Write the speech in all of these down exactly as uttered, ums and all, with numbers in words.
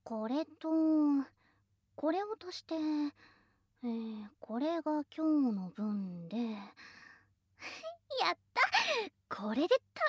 これとこれを足して、えー、これが今日の分でやった、これで足りる。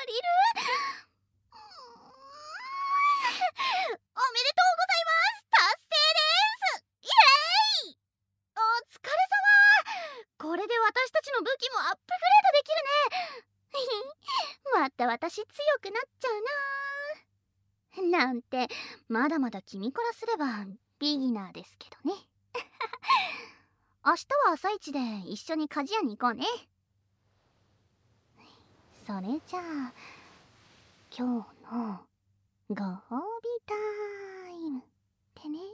おめでとうございます、達成です。イエーイ。お疲れ様。これで私たちの武器もアップグレードできるね。また私強くなっちゃうななんて、まだまだ君からすればビギナーですけどね。明日は朝一で一緒に鍛冶屋に行こうね。それじゃあ今日のご褒美タイムってね。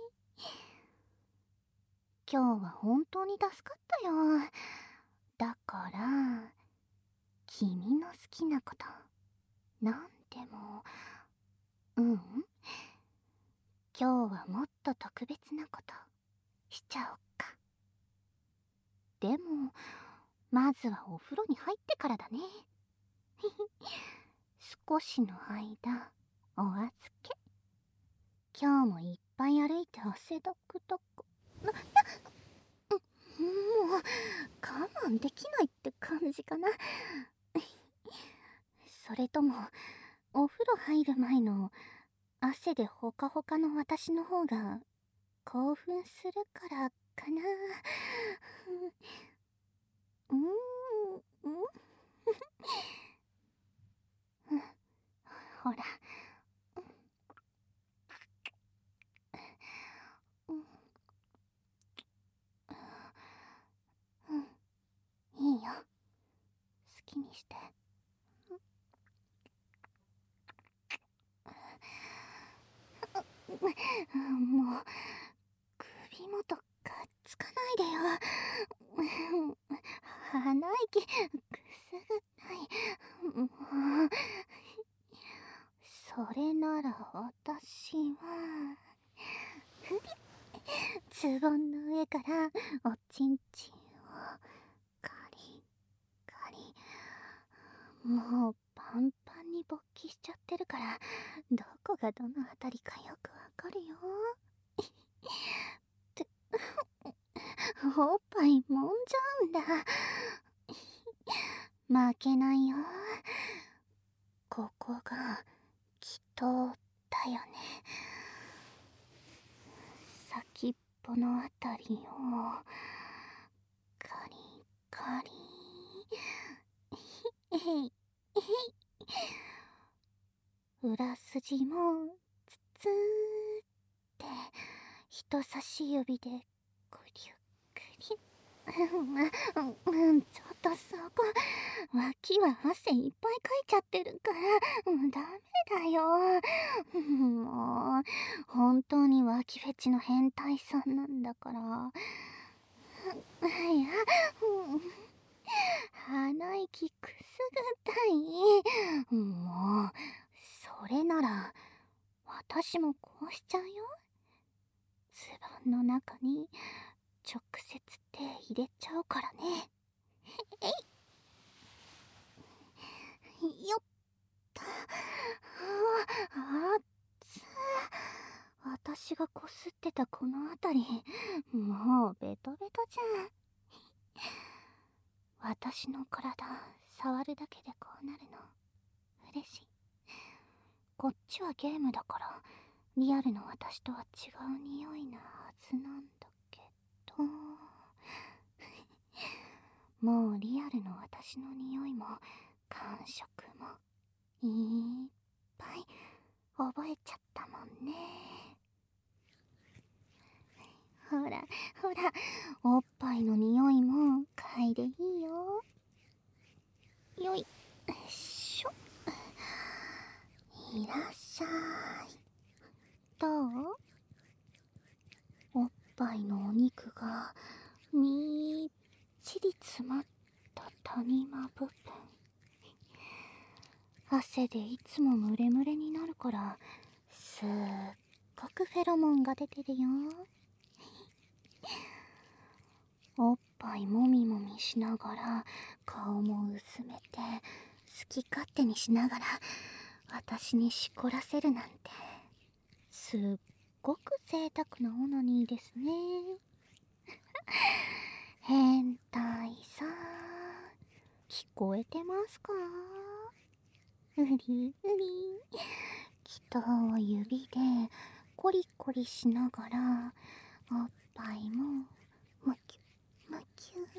今日は本当に助かったよ。だから君の好きなことなんでも、うん、今日はもっと特別なことしちゃおっか。でもまずはお風呂に入ってからだね。少しの間お預け。今日もいっぱい歩いて汗だくだくな。もう我慢できないって感じかな。それともお風呂入る前の汗でほかほかの私の方が興奮するからかな。うーん、うんほら、うん、うん、いいよ、好きにして。もう首元がっつかないでよ。鼻息くすぐったい。もうそれなら私はズボンの上からおちんちんをカリカリ。もうパンパンに勃起しちゃってるから、どこがどのあたりかよくわかるよ。っておっぱい揉んじゃうんだ。負けないよ。ここが祈祷だよね。先っぽのあたりをカリカリ。えいえい。裏筋もツツーって人差し指でクリュクリ。うん、ちょっとそこ脇は汗いっぱいかいちゃってるから、うん、ダメだよ。もう本当に脇フェチの変態さんなんだから。いや、うん、鼻息くすぐったい。もうそれなら私もこうしちゃうよ。ズボンの中に直接手入れちゃうからね。えいよっと。ああっつ。私がこすってたこの辺りもうベトベトじゃん。私の体触るだけでこうなるの嬉しい。こっちはゲームだからリアルの私とは違う匂いなはずなんだけど、もうリアルの私の匂いも感触もいっぱい覚えちゃったもんね。ほらほら、おっぱいの匂いも嗅いでいいよ。よいしょ。いらっしゃい。どう？おっぱいのお肉がみっちり詰まった谷間部分。汗でいつもムレムレになるからすっごくフェロモンが出てるよ。おっぱいもみもみしながら顔も薄めて好き勝手にしながら私にしこらせるなんてすっごく贅沢なオナニーですね。変態さん、聞こえてますか？うりうり、北を指でコリコリしながらおっぱいもむきゅむきゅ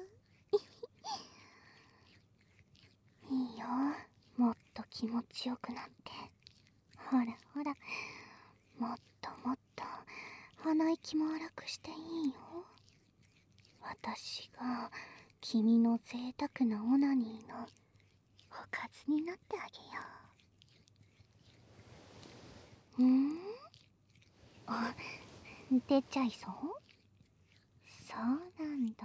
いいよ、もっと気持ちよくなって。ほらほら、もっともっと鼻息も荒くしていいよ。私が君の贅沢なオナニーのおかずになってあげよう。ん？あ、出ちゃいそう？そうなんだ。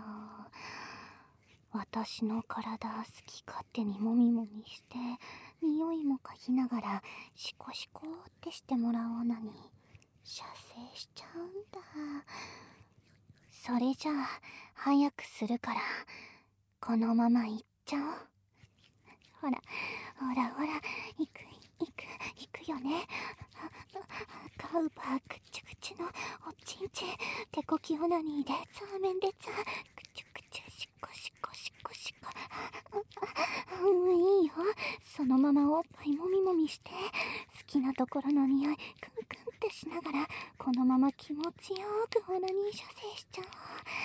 私の体好き勝手にもみもみして匂いも嗅ぎながらシコシコってしてもらおうなに射精しちゃうんだ。それじゃあ早くするからこのまま行っちゃおう。ほらほらほら、行く行く行くよね。カウパーくちゅくちゅのおちんちん、手こきオナニーでザーメンでザーくちゅくちゅ、しこしこしこしこ。うん、いいよ、そのままおっぱいもみもみして、好きなところの匂いクンクンってしながらこのまま気持ちよくオナニー射精しちゃおう。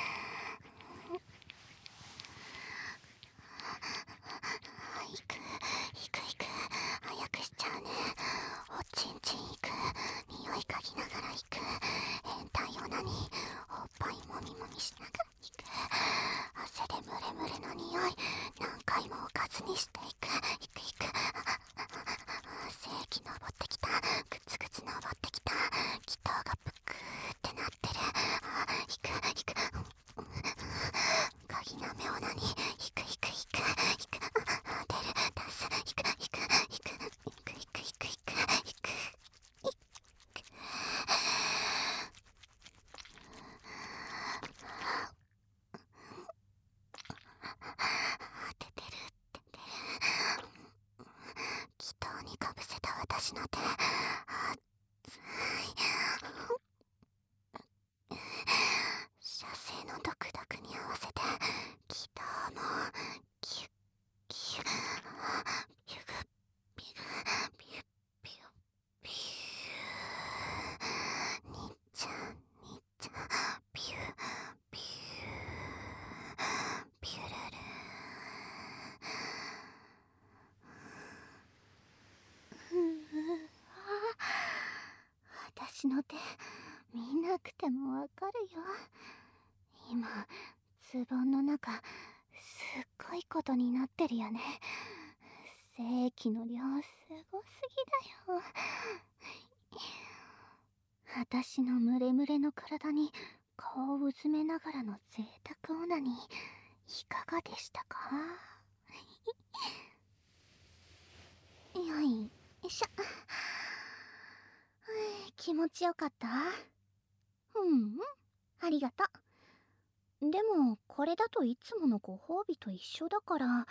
行く行く行く、早くしちゃうね。おちんちん行く、匂い嗅ぎながら行く、変態オナニー、おっぱいもみもみしながら行く、汗でムレムレの匂い何回もおかずにしていく、行く行く。正気登ってきた、グツグツ登ってきた、気筒がぷくーってなってる。行く行く、鍵なめオナニー、行く行く行く行く、出る出す、行く行く行く行く行く行く行く行く。出てる出てる。気筒にかぶせた私の手、熱い。射精のドクドクに合わせて気筒もキュッキュッ、ピュグピュグピュッピュッピュー、にっちゃんにっちゃん、ピュッピューピュルル。うう私の手見なくてもわかるよ。今ズボンの中すっごいことになってるよね。精液の量すごすぎだよ。私のムレムレの体に顔をうずめながらの贅沢オナニー、いかがでしたか？よいしょ。気持ちよかった？うん、ありがとう。でもこれだといつものご褒美と一緒だから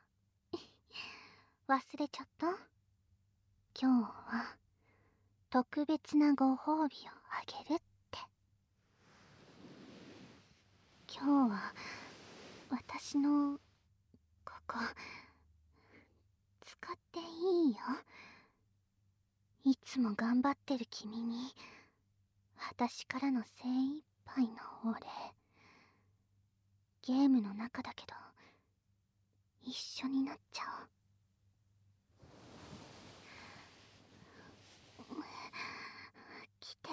忘れちゃった？今日は特別なご褒美をあげるって。今日は私のここ使っていいよ。いつも頑張ってる君に私からの精一杯のお礼。ゲームの中だけど一緒になっちゃおう。来て。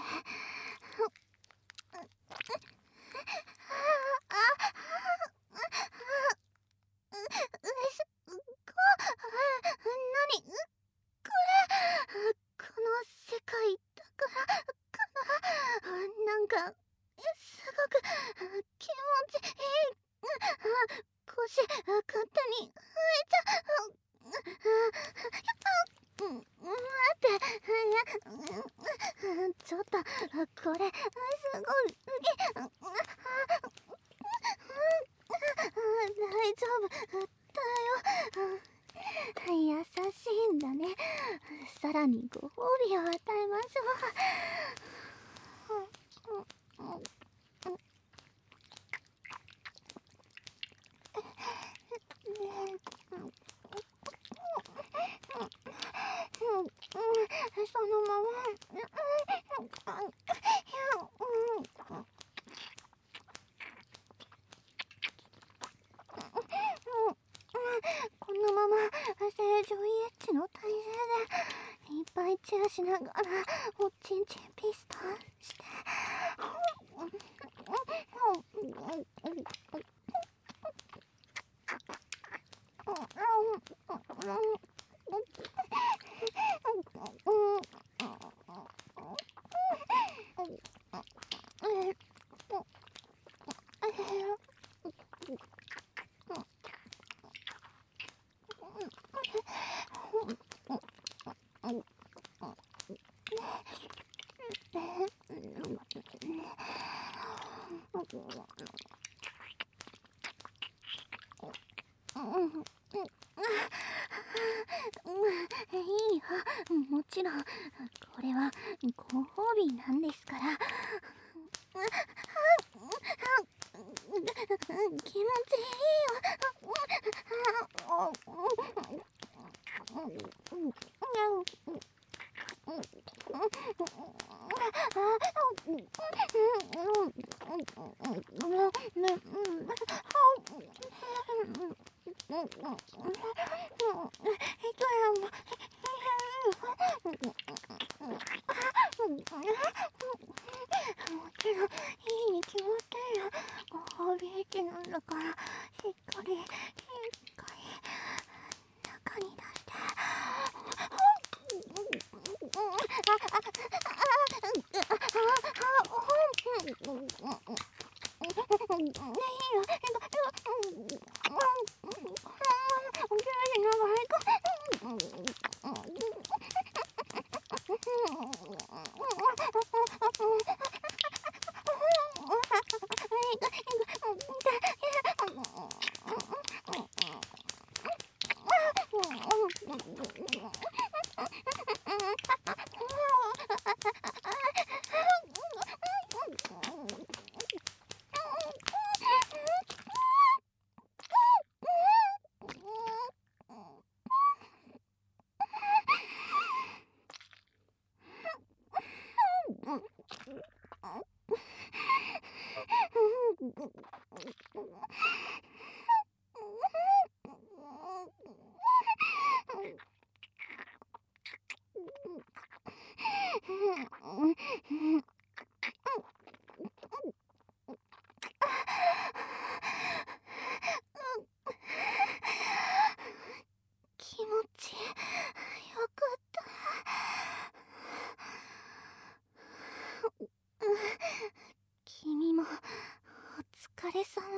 この世界だからかな。なんかすごく気持ちいい。腰勝手に増えちゃう。待って、ちょっとこれすごい大丈夫だよ。優しいんだね。さらにご褒美を与えましょラしながらおちんちんピストンしていいよ、もちろんこれはご褒美なんですから。気持ちいいよ。もちろんいいに決まってるよ。ご褒美液なんだからしっかりしっかり中に出して気持ちよかった。君もお疲れ様。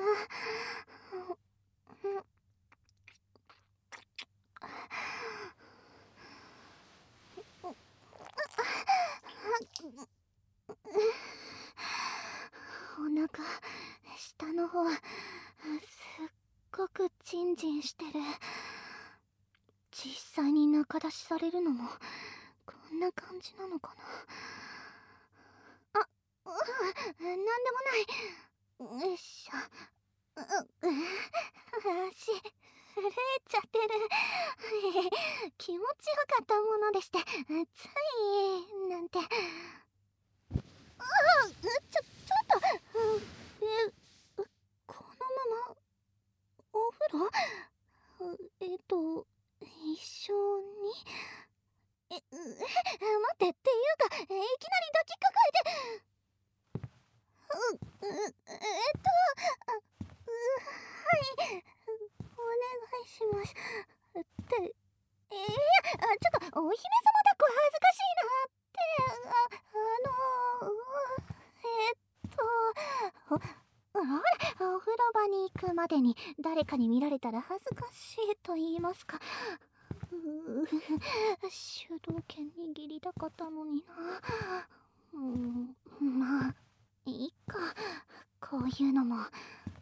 お腹下の方すっごくジンジンしてる。実際に中出しされるのもこんな感じなのかな。あ、うなんでもない。よいしょ。うう足震えちゃってる。気持ちよかったものでしてついなんて。ああ、ちょ、ちょっと、うえ、このままお風呂えっと一緒にえ、う待ってっていうかいきなり抱きかかえてう、う、えっとあ、う、はいお願いしますってえー、あ、ちょっとお姫様抱っこ恥ずかしいなってあ、あのえっとおほらお風呂場に行くまでに誰かに見られたら恥ずかしいと言いますか。う主導権握りたかったのにな。うん、まあいいか、こういうのも